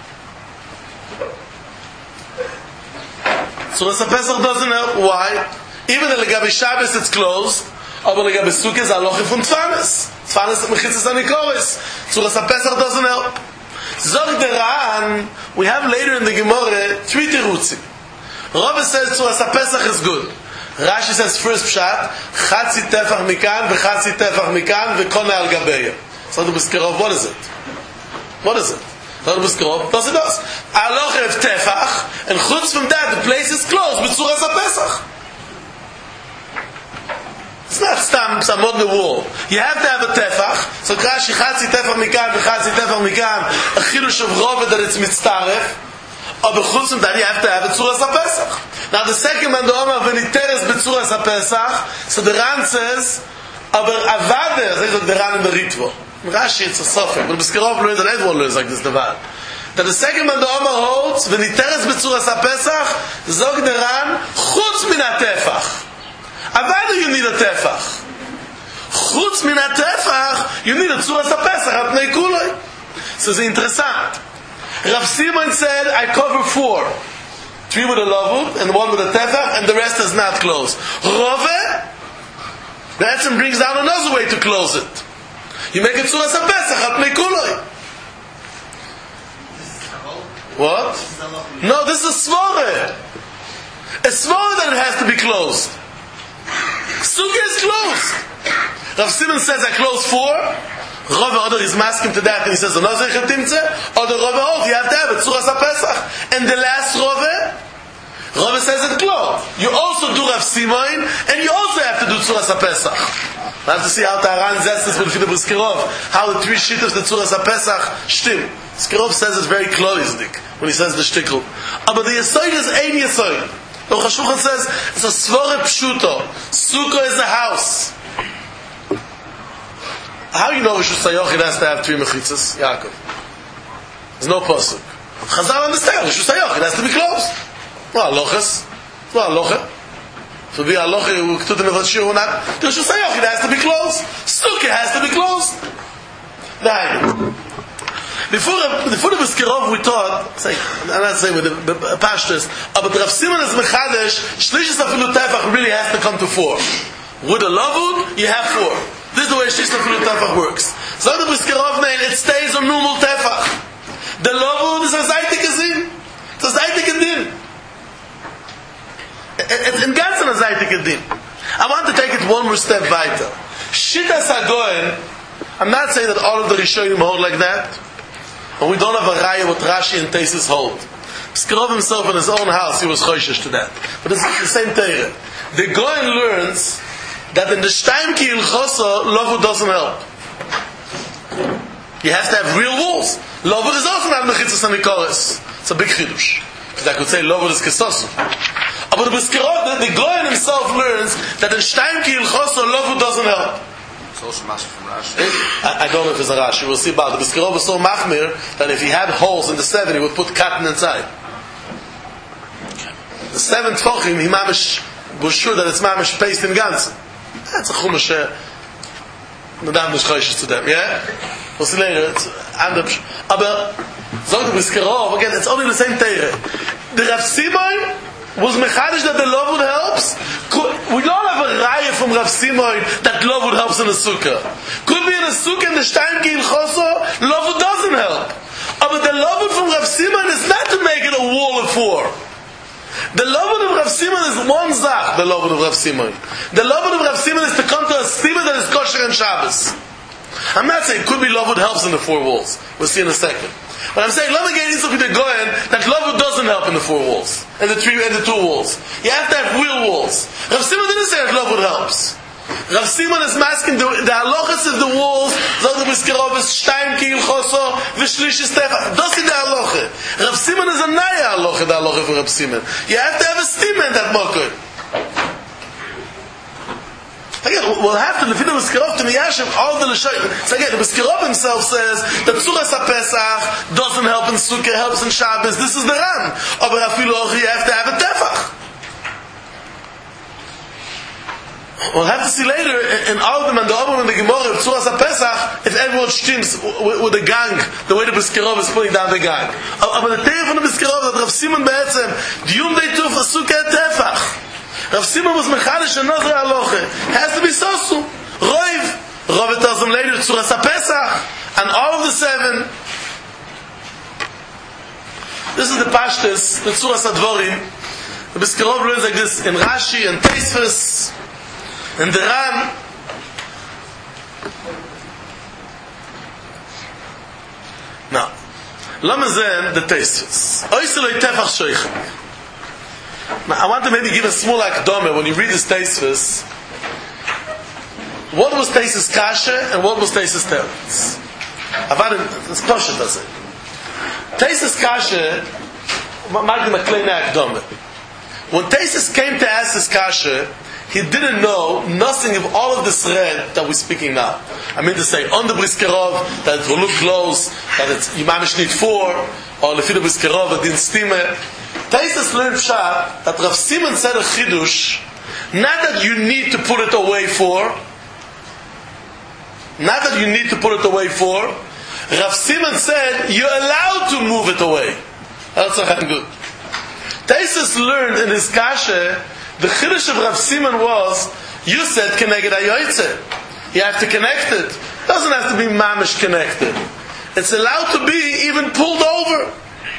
Tzuras HaPesach doesn't help. Why? Even in Legabe Shabbos it's closed, but Legabe Sukkot is aloche from Tfanes. Tfanes mechitzas anikoris. Tzuras HaPesach doesn't help. Zog der Ran, we have later in the Gemara three terutzim. Rava says Tzuras HaPesach is good. Rashi says first pshat, chatzi tefach mikan, v'chatzi tefach mikan, v'kona al gabeya. So the Briskerov, what is it? What is it? So the Briskerov, does it does. Aloch of tefach, and chutz from that, the place is closed with Tzuras HaPesach. It's not stam, some on the wall. You have to have a tefach. So Rashi chatzi tefach mikan, v'chatzi tefach mikan, a chilush of Rava that it's mitztaref. Aber chutz from that, you have to have a Tzuras HaPesach. Now the second man, the Omar, when he teres b'Tzuras HaPesach, so the Ran says, aber avader, says the Ran in the Ritvo. Rashi, it's a sofek, but Briskerov learns, and everyone learns like this, the Ran. That the second man, the Omar holds, when he teres b'Tzuras HaPesach, zog the Ran, chutz min ha-tefach. Avada you need a tefach. Chutz min ha-tefach, you need a Tzuras HaPesach at Pnei Kuloi. So it's interessant. Rav Simon said, I cover four. Three with a lavud, and one with a tefach, and the rest is not closed. Rove, the Etzem brings down another way to close it. You make a Tzuras HaPesach at Pnei Kuloi. What? No, this is a svore. A svore that it has to be closed. Sukkah is closed. Rav Simon says I close four. Rav Oder is masking to that and he says the Nazir Chatimtze. Or the Rav Oder, you have to have it, Tzuras HaPesach. And the last Rav, Rav says it close. You also do Rav Simon and you also have to do Tzuras HaPesach. I have to see how Taran says this with the Briskirov, how the three shittas the Tzuras HaPesach shtim. Skirov says it's very closed when he says the shtickle. But the Yesod is ein Yesod. The Chashulchan says it's a svore pshuto. Sukkah is a house. How you know Rishus HaYochid has to have three mechitzas, Yaakov? There's no pasuk. Chazal understand Rishus HaYochid has to be closed. Well, alochas. Well, alocha. To be alocha, we could do the shir or not. The Rishus HaYochid has to be closed. Sukkah has to be closed. Nine. Before, before the Briskirov we taught, say, I'm not saying with the, the pastors, but Rav Simon is Mechadesh, Shlishis Afilu Tefach really has to come to four. With a Lavud, you have four. This is the way Shlishis Afilu Tefach works. So the Briskirov name, it stays on normal Tefach. The Lavud is a Zaytik Azim. It's a Zaytik Adin. It's in Ganzen a Zaytik Adin. I want to take it one more step weiter. Shittas HaGoyen, I'm not saying that all of the Rishonim hold like that. And we don't have a raya what Rashi and Teisus hold. Briskirov himself in his own house, he was choishish to that. But it's the same Teire. The Goyen learns that in the Shtaim Ki Ilchosa, Lovud doesn't help. You have to have real walls. Lovud is also not Mechitzas and Nikoris. It's a big chidush. Because I could say Lovud is Kestosu. But the Briskirov, the Goyen himself learns that in Shtaim Ki Ilchosa, Lovud doesn't help. It's also Master from Rashi. I, I don't know if it's a Rashi. We'll see about it. The Briskirov was so machmir that if he had holes in the seven, he would put cotton inside. Okay. The seven tfochim, he mamish was sure that it's mamish paste in Ganzen. That's a chumash. Madame is choishes to them, yeah? We'll see later. It's anders. Aber, so the Briskirov, again, it's only the same Teire. The Rav Simon was mechadish that the Lavud helps. We don't have a raya from Rav Simon that Lavud helps in a sukkah. Could be in a sukkah in the Shtaim Ki Ilchosa, Lavud doesn't help. But the Lavud from Rav Simon is not to make it a wall of four. The Lavud of Rav Simon is one zach, the Lavud of Rav Simon. The Lavud of Rav Simon is to come to a stima that is kosher and Shabbos. I'm not saying could be Lavud helps in the four walls. We'll see in a second. But I'm saying, let me get into the Goyen that Lavud doesn't help in the four walls, and the three and the two walls. You have to have real walls. Rav Simon didn't say that Lavud helps. Rav Simon is masking the, the halachas of the walls. Zog the Briskirov is Shtaim Ki Ilchoso v'Shlishis Tefach. Dosi the halacha. Rav Simon is a naya halacha. The halacha for Rav Simon. You have to have a stima in that mokud. Again, we'll have to defeat the Briskirov to Miyashim all the L'shoyim. So again, the Briskirov himself says that Tzuras HaPesach doesn't help in Sukkah, helps in Shabbos. This is the Ran. Aber afilu you have to have a Tefach. We'll have to see later in all of them and the Obam and the Gemara of Tzuras HaPesach if everyone stims with, with the gang, the way the Briskirov is putting down the gang. Aber the Teir from the Briskirov that Rav Simon Be'etzem, Diyum Deitu for Sukkah Tefach. Rav Simon was mechadish and Nazir Aloche. Has to be Sosu. Roiv. Rav tells them later, Tzuras HaPesach. And all of the seven. This is the Pashtus, the Tzuras HaDvorim. The Briskirov learns like this in Rashi and Teisfus, in the Ran. Now, Lamazen, the Teisfus. Oiseloi Tefach Shoichem. Now, I want to maybe give a small akdome when you read this Teisfus. What was Teisfus Kasha and what was Teisfus Teretz? Avadim, it's Pasha does it. Teisfus Kasha, Magdim Aklei akdome. When Teisfus came to ask this Kasha, he didn't know nothing of all of this red that we're speaking now. I mean to say, on the Briskirov, that it will look close, that it's Yimamish need four, or Lefi the Briskirov, that didn't steam it. Taisus learned Pshat that Rav Simon said a chidush, not that you need to put it away for, not that you need to put it away for. Rav Simon said you're allowed to move it away. That's a good. Taisus learned in his kasha the chidush of Rav Simon was you said keneged hayoytze. You have to connect it. It doesn't have to be mamish connected. It's allowed to be even pulled over.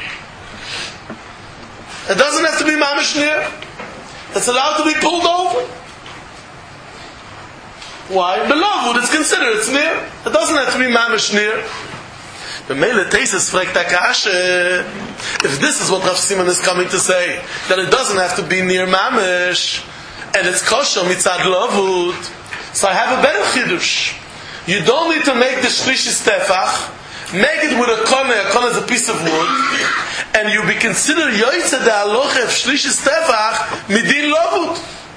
It doesn't have to be mamish near. It's allowed to be pulled over. Why? Beloved, it's considered, it's near. It doesn't have to be mamish near. The Mele Tesis fragt Akashe, if this is what Rav Simon is coming to say, that it doesn't have to be near mamish, and it's kosher mitzad lavud, so I have a better chidush. You don't need to make the shlishis tefach, make it with a kone, a kone is a piece of wood, and you be considered yoytze de aloche of shlishis tefach midin lavud.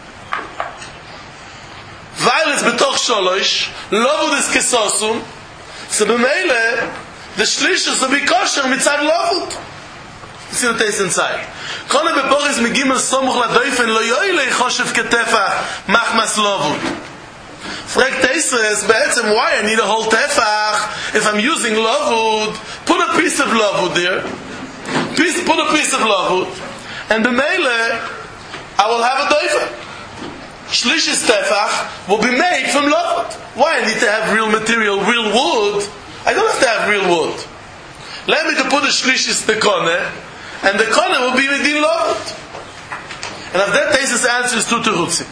Weil it's betoch sholosh, lavud is kesosum, so b'meile, the shlishis will be kosher mitzad lavud. You see the taste inside. Kone beporis migimel somuch ladoifen lo yoyle choshev ketefach machmas lavud. Frag Tesis, be'etzem, why I need a whole tefach if I'm using lavud? Put a piece of lavud there. Piece, put a piece of lavud, and b'meile I will have a doifer. Shlishis tefach will be made from lavud. Why I need to have real material, real wood? I don't have to have real wood. Let me to put a shlishis tekone, and the kone will be within lavud. And if that Tesis answers to Terutzi.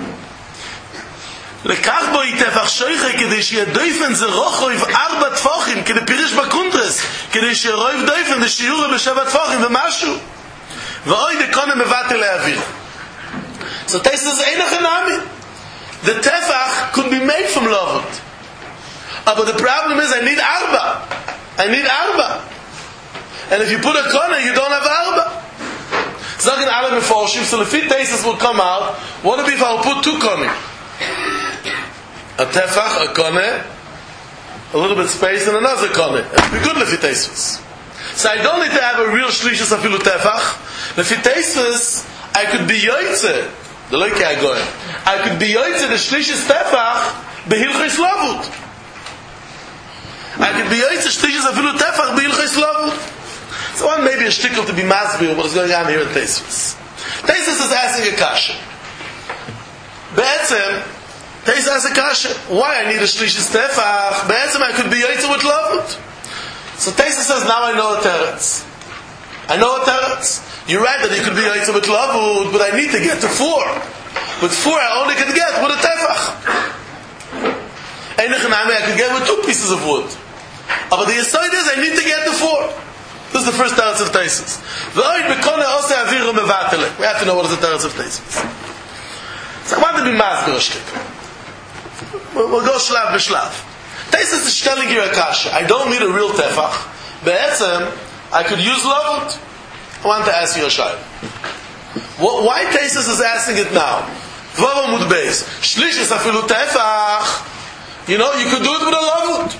לקח בו יתפח שויכה כדי שידויפן זה רוחויב ארבע תפוחים כדי פירש בקונטרס כדי שרויב דויפן זה שיעורה בשבע תפוחים ומשהו ואוי דקונה מבטל להעביר. So Tesis is ein achanami. The tefach could be made from lavud, but the problem is I need arba. I need arba, and if you put a kona you don't have arba. Zagen alle meforshim, so the fit Tesis will come out. What if I will put two kona? A tefach, a kone, a little bit space, and another kone. It would be good lefitesis. So I don't need to have a real shlishis afilu tefach. Lefitesis, I could be yoytze. The loike I go. I could be yoytze the shlishis tefach behilchis lavud. I could be yoytze shlishis afilu tefach behilchis lavud. So one maybe a shtickle to be masbir what is going on here in Tesis. Tesis is asking a kasha. Be'etzem, Tesis asks a kasha. Why I need a shlishis tefach? Be'etzem I could be yoytze with lavud. So Tesis says, now I know a teretz. I know a teretz. You're right that you could be yoytze with lavud, but I need to get to four. With four I only can get with a tefach. Einachanami I could get with two pieces of wood. But the aside is I need to get to four. This is the first teretz of Tesis. We have to know what is the teretz of Tesis. So I want to be masbir. We'll go shlav b'shlav. Tesis is telling you a kasha. I don't need a real tefach. Be'etzem, I could use lavud. I want to ask you a shayla. Why Tesis is asking it now? Dvav amud beis. Shlishis afilu tefach. You know, you could do it with a lavud.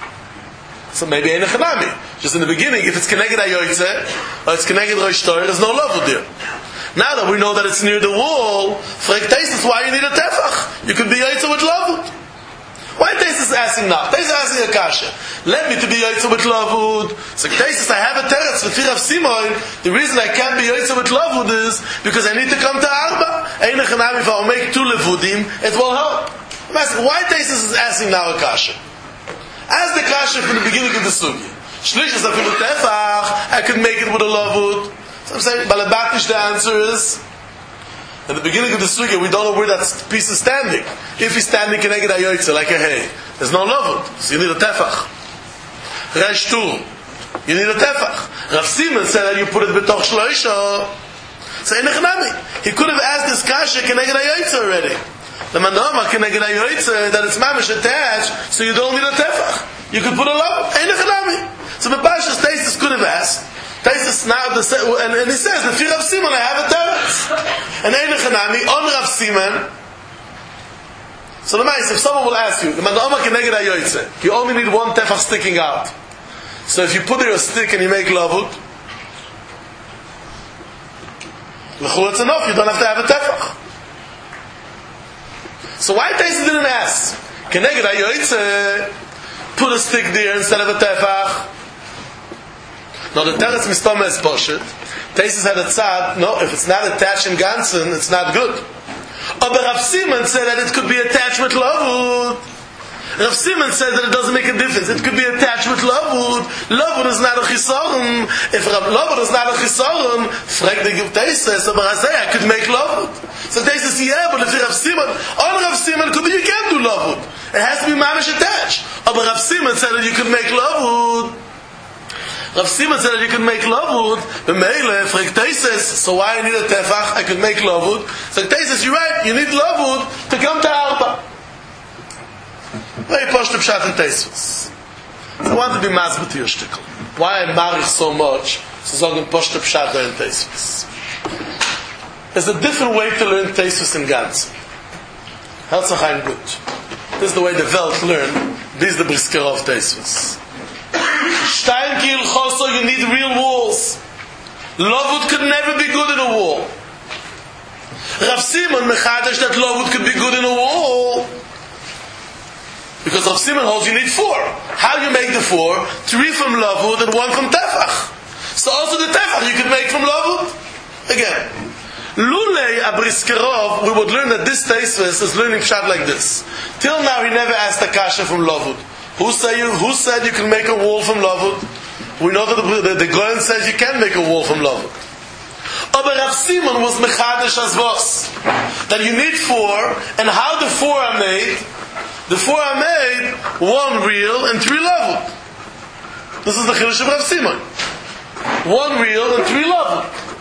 So maybe ein echanami. Just in the beginning, if it's keneged ayoytze, or it's keneged rosh torah, there's no lavud there. Now that we know that it's near the wall, frag Tesis, why you need a tefach? You could be yoytze with lavud. Why Tesis is asking now? Tesis is asking a kasha. Let me to be yoytze with lavud. So Tesis, I have a teretz for Rav Simon. The reason I can't be yoytze with lavud is because I need to come to Arba. Ein echanami, if I'll make two levudim, it will help. Why Tesis is asking now a kasha? As the kasha from the beginning of the sugi. Shlishis afilu tefach, I could make it with a lavud. So I'm saying, balabatish, the answer is, at the beginning of the sugi, we don't know where that piece is standing. If he's standing keneged ayoytze, like a hay, there's no lavud, so you need a tefach. Resh tu, you need a tefach. Rav Simon said that you put it betoch shloisha. So enechnami, he could have asked this kasha keneged ayoytze already. The manoma keneged ayoytze, that it's mamish attached, so you don't need a tefach. You could put a lavud, enechnami. So the Pashas Tesis could have asked. Tesis now, the, and, and he says, the Rav Simon, I have a teretz. And enechanami on Rav Simon. So the mice, if someone will ask you, the manoma keneged ayoytze, you only need one tefach sticking out. So if you put your stick and you make lavud, it's enough. You don't have to have a tefach. So why Tesis didn't ask? Keneged ayoytze, put a stick there instead of a tefach. No, the teretz mistoma is poshet. Tesis had a tzad. No, if it's not attached in ganzen, it's not good. But Rav Simon said that it could be attached with lavud. Rav Simon said that it doesn't make a difference. It could be attached with lavud. Lavud is not a chisaron. If lavud is not a chisaron, frag the Tesis, but I say I could make lavud. So they say, yeah, but if you Rav Simon, on Rav Simon, could be you can't do lavud. It has to be mamish attached. Oh, but Rav Simon said that you could make lavud. Rav Simon said that you could make lavud. The meile, fragt Teises, so why I need a tefach? I could make lavud. So Teises, you're right, you need lavud to come to Arba. Very posh to pshat and Teises. I want to be masbet to your shtickle. Why I marich so much, so sagen posh to pshat and Teises. There's a different way to learn Teisus in Gans. Herzachayim gut. This is the way the Welt learn. This is the brisker of Teisus. Stein Kiel Choso, you need real walls. Lovud could never be good in a wall. Rav Simon mechadash that Lovud could be good in a wall. Because Rav Simon holds you need four. How you make the four? Three from Lovud and one from Tefach. So also the Tefach you could make from Lovud. Again. Lulei Abriskerov, we would learn that this Teisves is learning pshat like this. Till now he never asked a kasha from Lovud. Who said you? Who said you can make a wall from Lovud? We know that the, the, the Goyen says you can make a wall from Lovud. Aber Rav Simon was mechadish as vos. That you need four, and how the four are made? The four are made one real and three Lovud. This is the chiddush of Rav Simon. One real and three Lovud.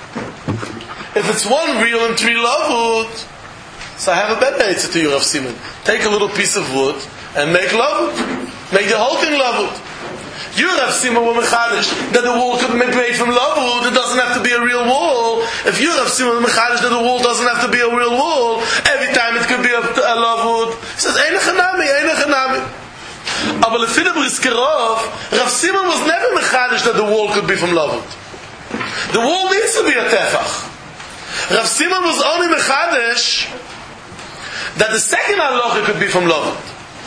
If it's one real and three lavud, so I have a better answer to you, Rav Simon. Take a little piece of wood and make lavud. Make the whole thing lavud. You, Rav Simon, were mechadish that the wall could be made from lavud. It doesn't have to be a real wall. If you, Rav Simon, were mechadish that the wall doesn't have to be a real wall, every time it could be a, a lavud. He says, Eine chanami, eine chanami. Aber lefida briskerov, Rav Simon was never mechadish that the wall could be from lavud. The wall needs to be a tefach. Rav Simon was only mechadesh that the second halacha could be from Lovud.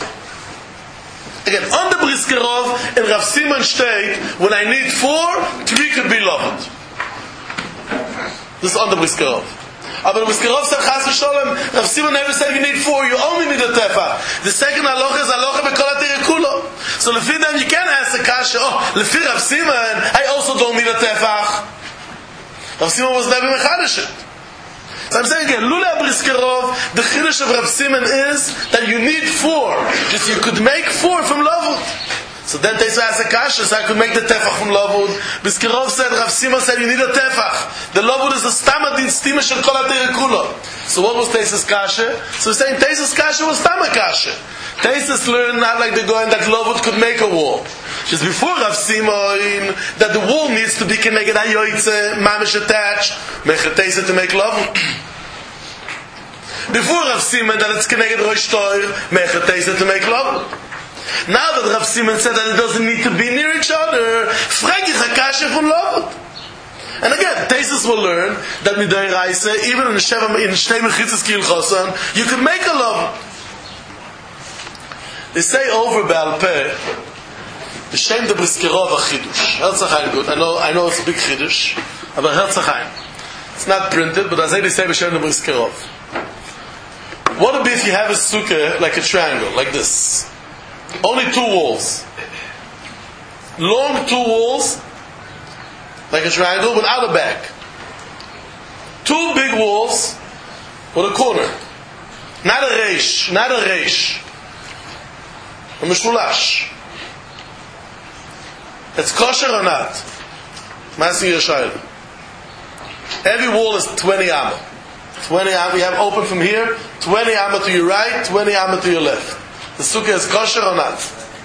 Again, on the Briskerov in Rav Simon state, when I need four, three could be Lovud. This is on the Briskerov. But the Briskerov said, Chas v'sholem, Rav Simon never said you need four, you only need a tefa. The second halacha is halacha b'kol ha'tirekulo. So lefi them, you can't ask the kasha, oh, lefi Rav Simon, I also don't need a tefach. Rav Simon was never mechadish it. So I'm saying again, Lula Briskerov, the chiddush of Rav Simon is that you need four. Just you could make four from Lovud. So then Teisva asked a kasha, so I could make the tefach from Lovud. Briskerov said, Rav Simon said, you need a tefach. The Lovud is the stamadin stima shel kol ha'terekulo. So what was Teisva's kasha? So we're saying Teisva's kasha was stama kasha. Teisva learned not like the Goyen that Lovud could make a wall. Just before Rav Simon, that the wall needs to be connected hayoytze, mamish attached, mechet Teisva to make Lovud. Before Rav Simon, that it's connected rosh toir, mechet Teisva to make Lovud. Now that Rav Simon said that it doesn't need to be near each other, frag ich hakasha from Lovud. And again, Teisva will learn that midai reise, even in Sheva, in Shtei Mechitzes Kiel Chosan, you can make a Lovud. They say over Baal Peh, B'Shem de Briskerov a Chidush. Herzachayim good. I know, I know it's a big Chidush, but Herzachayim. It's not printed, but as they say B'Shem de Briskerov. What would be if you have a sukkah like a triangle, like this? Only two walls. Long two walls, like a triangle, without a back. Two big walls with a corner. Not a reish, not a reish. A mishulash. It's kosher or not? Masing Yeshayim. Every wall is twenty amma. twenty amma. You have open from here, twenty amma to your right, twenty amma to your left. The sukkah is kosher or not?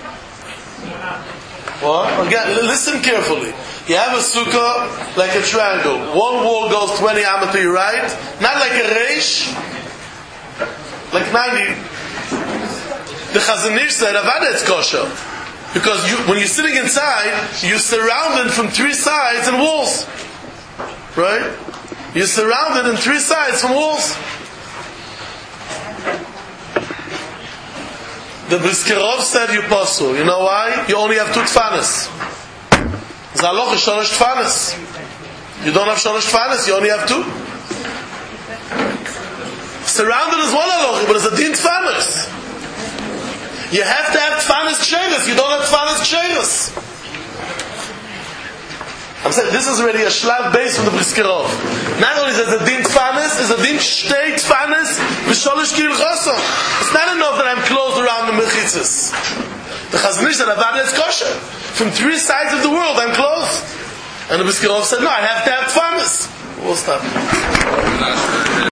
What? Again, listen carefully. You have a sukkah like a triangle. One wall goes twenty amma to your right, not like a reish, like ninety. The Chazon Ish said, Avada, it's kosher. Because you, when you're sitting inside, you're surrounded from three sides and walls. Right? You're surrounded in three sides from walls. The Briskerov said you pasul. You know why? You only have two tfanas. Zaloch is sholosh tfanas. You don't have sholosh tfanas, you only have two. Surrounded is one aloch, but it's a din tfanas. You have to have tfanas ksheres. You don't have tfanas ksheres. I'm saying this is already a shlav base from the Briskirov. Not only is it a din tfanis, it's a din shtei tfanis v'sholish kil chosom. It's not enough that I'm closed around the mechitzas. The Chazon Ish said, Avada is kosher. From three sides of the world, I'm closed. And the Briskirov said, no, I have to have tfanis. We'll stop.